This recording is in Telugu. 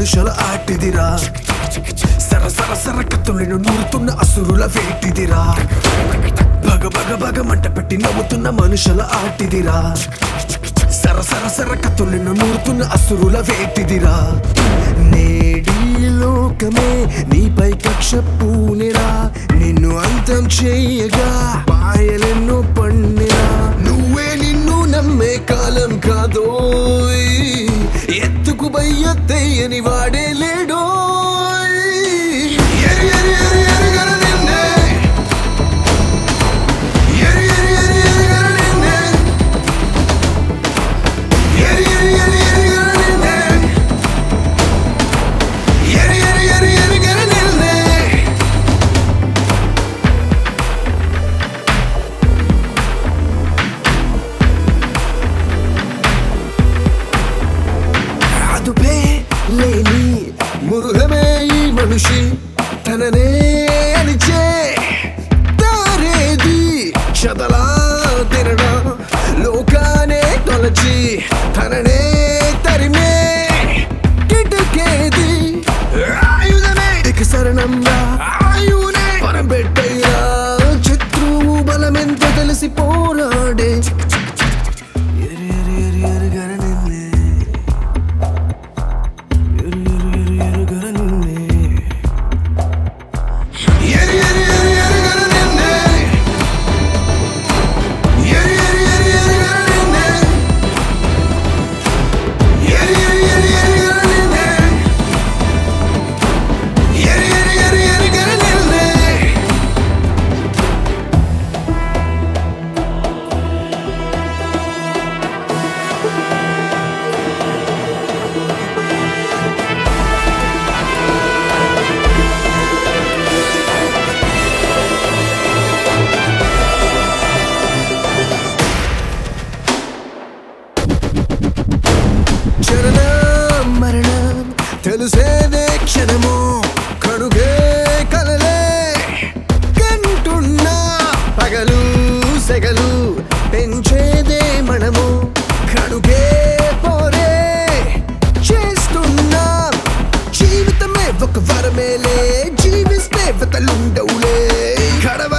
మనుషుల ఆటిదిరా సర సర సర కత్తులను నూరుతున్న అసురుల వేటిదిరా భగ భగ భగ మంట పెట్టి నవ్వుతున్న మనుషుల ఆటిదిరా సర సర సర కత్తులను నూరుతున్న అసురుల వేటిదిరా నేడి లోకమే నీపై కక్ష పూనిరా నిన్ను అంతం చేయగా మాయలెన్నో పన్నిరా నువ్వే నిన్ను నమ్మే కాలం కాదోయ్ ఎత్తుకు బయ్యత్తయ్యని వాడే లేడో లేని మురుగమే ఈ మనిషి తననే అనిచే తారేది చదలా తినడా లోకానే తొలచి తననే తరిమే కిటకేది ఆయుధమే ఇక శరణంగా ఆయునే పరబెట్టయ్యా శత్రువు బలమెంత తెలిసి పోరాడే మరణం తెలిసేదే క్షణము కడుగే కలలే కంటున్నా పగలు సెగలు పెంచేదే మనము కడుగే పోరే చేస్తున్నా జీవితమే ఒక వరమేలే జీవిస్తే వతలుండవులే కడవ